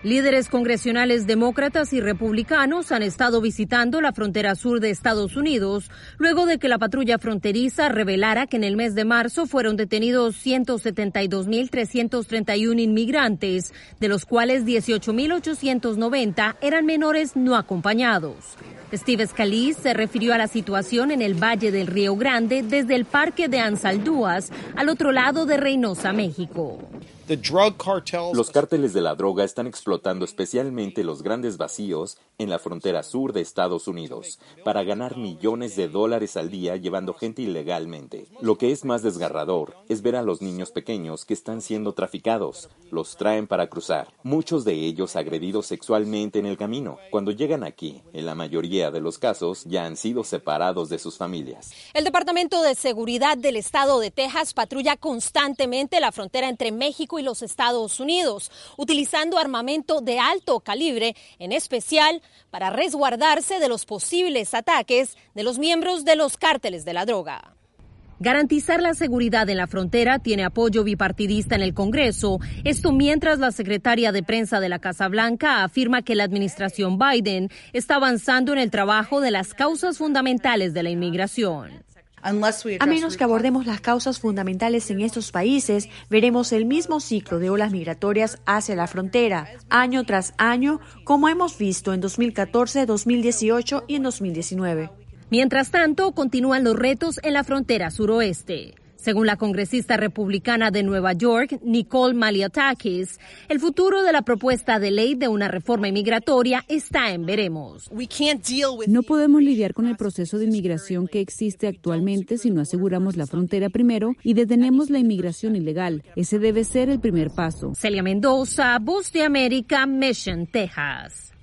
Líderes congresionales demócratas y republicanos han estado visitando la frontera sur de Estados Unidos luego de que la patrulla fronteriza revelara que en el mes de marzo fueron detenidos 172.331 inmigrantes, de los cuales 18.890 eran menores no acompañados. Steve Scalise se refirió a la situación en el Valle del Río Grande desde el Parque de Ansaldúas, al otro lado de Reynosa, México. Los cárteles de la droga están explotando especialmente los grandes vacíos en la frontera sur de Estados Unidos para ganar millones de dólares al día llevando gente ilegalmente. Lo que es más desgarrador es ver a los niños pequeños que están siendo traficados. Los traen para cruzar, muchos de ellos agredidos sexualmente en el camino. Cuando llegan aquí, en la mayoría de los casos, ya han sido separados de sus familias. El Departamento de Seguridad del Estado de Texas patrulla constantemente la frontera entre México y los Estados Unidos, utilizando armamento de alto calibre, en especial para resguardarse de los posibles ataques de los miembros de los cárteles de la droga. Garantizar la seguridad en la frontera tiene apoyo bipartidista en el Congreso. Esto mientras la secretaria de prensa de la Casa Blanca afirma que la administración Biden está avanzando en el trabajo de las causas fundamentales de la inmigración. A menos que abordemos las causas fundamentales en estos países, veremos el mismo ciclo de olas migratorias hacia la frontera, año tras año, como hemos visto en 2014, 2018 y en 2019. Mientras tanto, continúan los retos en la frontera suroeste. Según la congresista republicana de Nueva York, Nicole Malliotakis, el futuro de la propuesta de ley de una reforma inmigratoria está en veremos. No podemos lidiar con el proceso de inmigración que existe actualmente si no aseguramos la frontera primero y detenemos la inmigración ilegal. Ese debe ser el primer paso. Celia Mendoza, Voz de América, Mission, Texas.